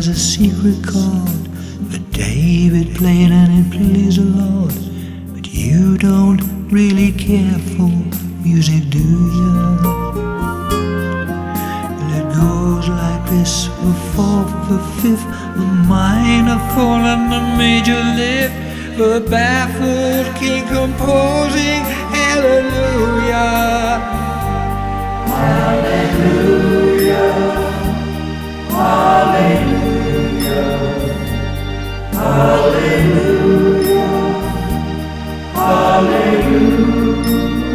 a secret chord that David played and it pleased the Lord. But you don't really care for music, do you? Well, it goes like this: the fourth, the fifth, the minor fall and the major lift. The baffled king composing hallelujah. Hallelujah, hallelujah, hallelujah, hallelujah.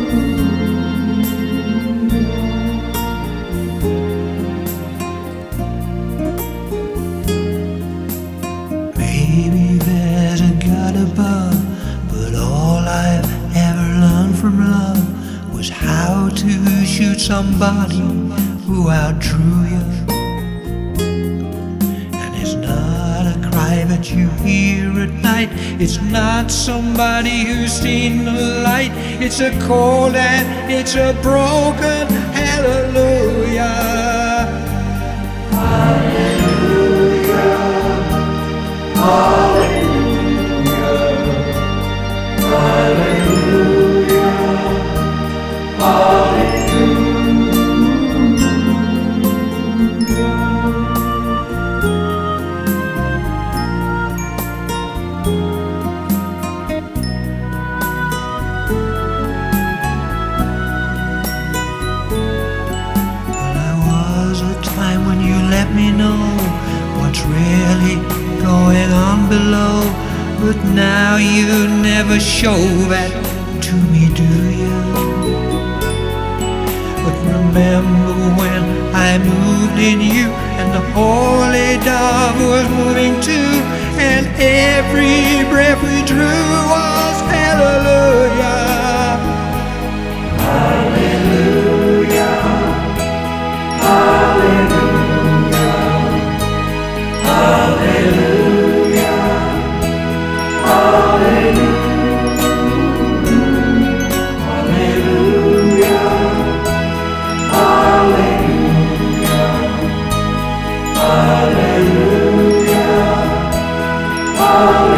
Maybe there's a God above, but all I've ever learned from love was how to shoot somebody who outdrew you. And it's not a cry that you hear at night, it's not somebody who's seen the light. It's a cold and it's a broken hallelujah. Hallelujah, hallelujah, hallelujah, hallelujah. When you let me know what's really going on below, but now you never show that to me, do you? But remember when I moved in you, and the holy dove was moving too, and every breath we drew was hallelujah. Hallelujah, hallelujah. Hallelujah, hallelujah, hallelujah, hallelujah, hallelujah.